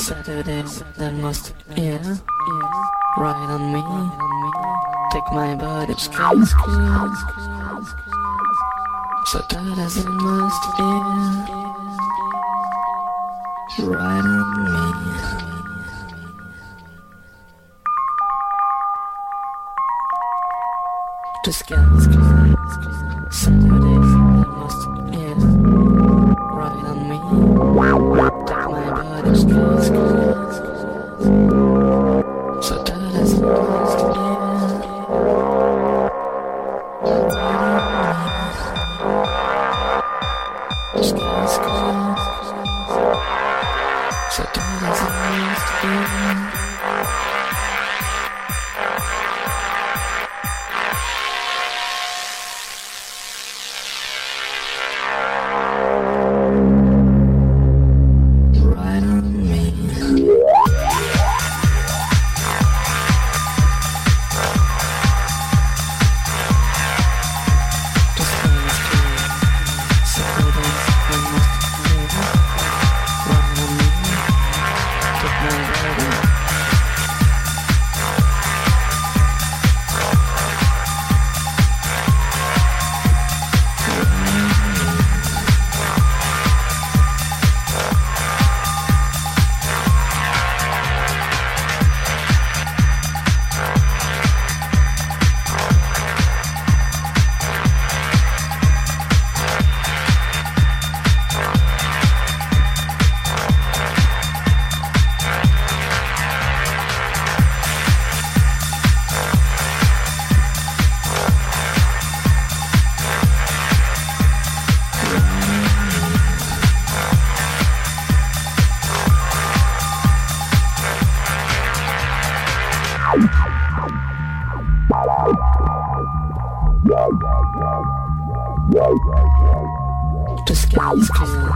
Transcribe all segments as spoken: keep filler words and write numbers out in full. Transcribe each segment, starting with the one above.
Saturday, that must, yeah, right on me. Take my body, squeeze, squeeze. Saturday, that must, yeah, right on me. The sky, Saturday, that must, yeah, right on me. Take my body, squeeze, squeeze. Saturday, that must, yeah, squeeze, squeeze. Saturday, that must, yeah. The sky is clear.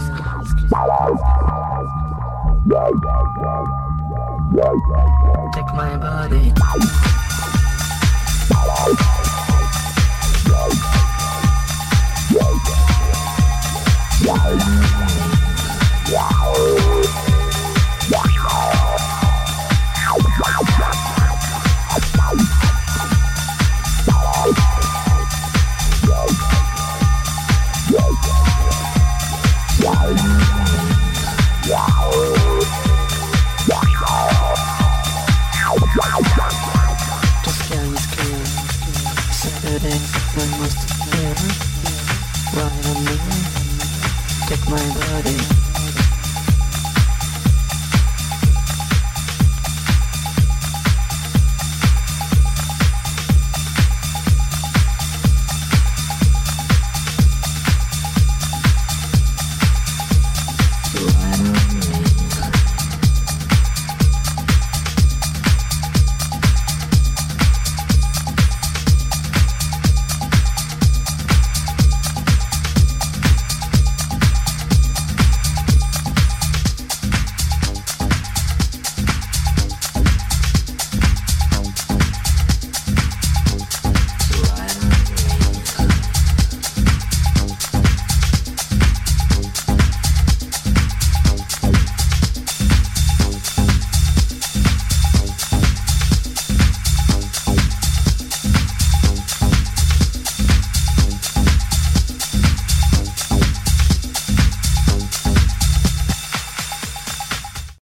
Take my body. Right on.